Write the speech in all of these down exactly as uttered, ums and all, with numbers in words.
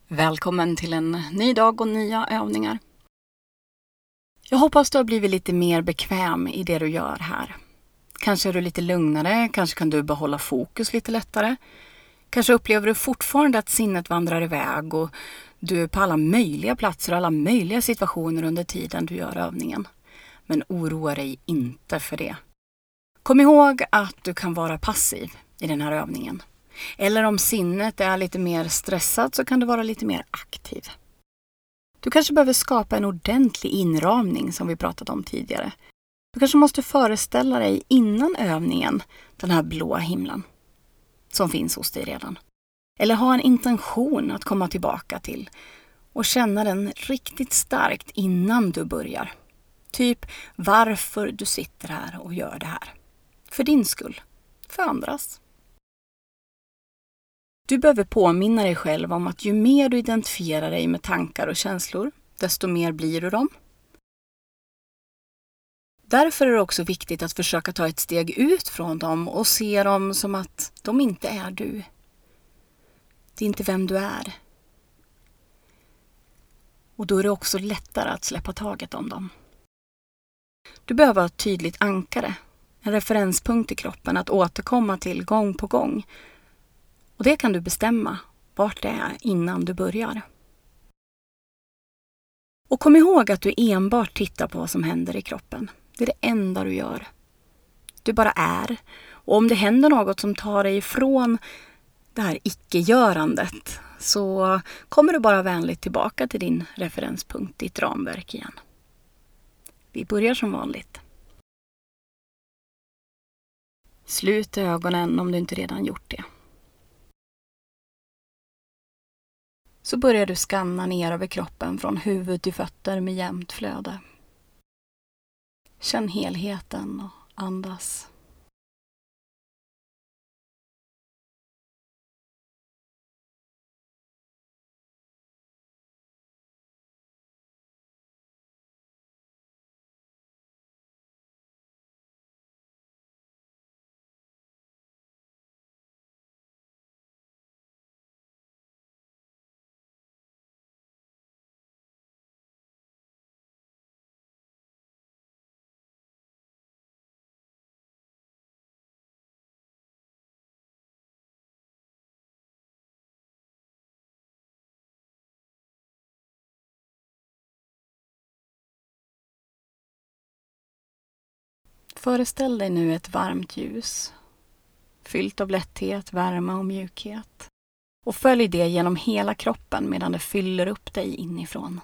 Välkommen till en ny dag och nya övningar. Jag hoppas du har blivit lite mer bekväm i det du gör här. Kanske är du lite lugnare, kanske kan du behålla fokus lite lättare. Kanske upplever du fortfarande att sinnet vandrar iväg och du är på alla möjliga platser och alla möjliga situationer under tiden du gör övningen. Men oroa dig inte för det. Kom ihåg att du kan vara passiv i den här övningen. Eller om sinnet är lite mer stressat så kan du vara lite mer aktiv. Du kanske behöver skapa en ordentlig inramning som vi pratat om tidigare. Du kanske måste föreställa dig innan övningen den här blåa himlen som finns hos dig redan. Eller ha en intention att komma tillbaka till och känna den riktigt starkt innan du börjar. Typ varför du sitter här och gör det här. För din skull, för andras. Du behöver påminna dig själv om att ju mer du identifierar dig med tankar och känslor, desto mer blir du dem. Därför är det också viktigt att försöka ta ett steg ut från dem och se dem som att de inte är du. Det är inte vem du är. Och då är det också lättare att släppa taget om dem. Du behöver ha ett tydligt ankare, en referenspunkt i kroppen att återkomma till gång på gång. Och det kan du bestämma vart det är innan du börjar. Och kom ihåg att du enbart tittar på vad som händer i kroppen. Det är det enda du gör. Du bara är. Och om det händer något som tar dig ifrån det här icke-görandet så kommer du bara vänligt tillbaka till din referenspunkt, ditt ramverk igen. Vi börjar som vanligt. Slut ögonen om du inte redan gjort det. Så börjar du skanna ner över kroppen från huvud till fötter med jämnt flöde. Känn helheten och andas. Föreställ dig nu ett varmt ljus, fyllt av lätthet, värme och mjukhet. Och följ det genom hela kroppen medan det fyller upp dig inifrån.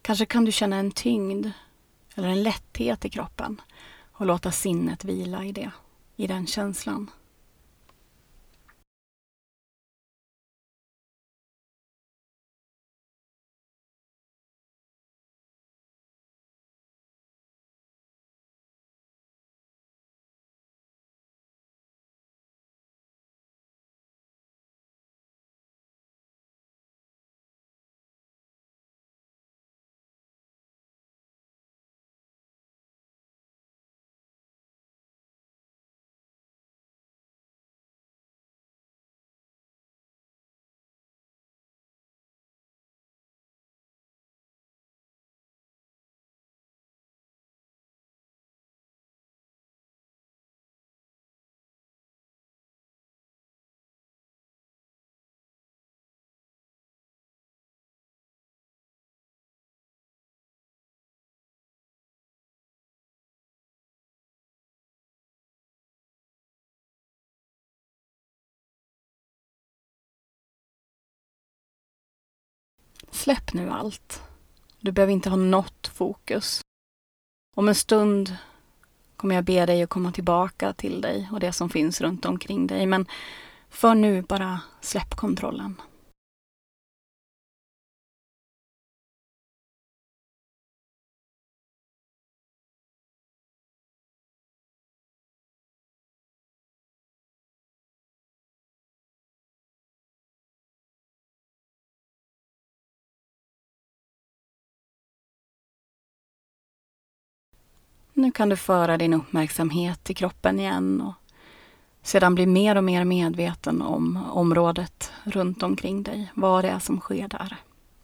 Kanske kan du känna en tyngd eller en lätthet i kroppen och låta sinnet vila i det, i den känslan. Släpp nu allt. Du behöver inte ha något fokus. Om en stund kommer jag be dig att komma tillbaka till dig och det som finns runt omkring dig. Men för nu, bara släpp kontrollen. Nu kan du föra din uppmärksamhet till kroppen igen och sedan bli mer och mer medveten om området runt omkring dig. Vad det är som sker där.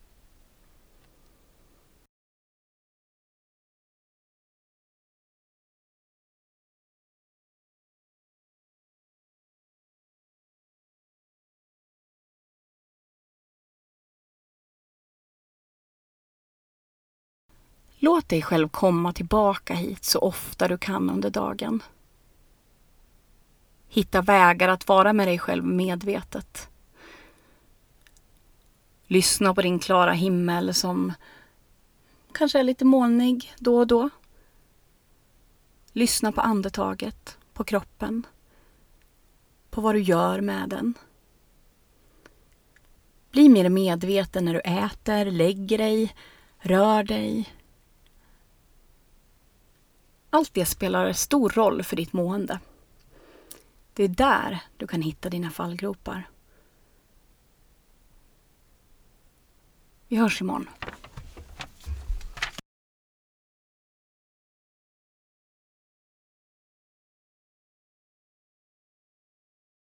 Låt dig själv komma tillbaka hit så ofta du kan under dagen. Hitta vägar att vara med dig själv medvetet. Lyssna på din klara himmel som kanske är lite molnig då och då. Lyssna på andetaget, på kroppen, på vad du gör med den. Bli mer medveten när du äter, lägger dig, rör dig. Allt det spelar stor roll för ditt mående. Det är där du kan hitta dina fallgropar. Vi hörs imorgon.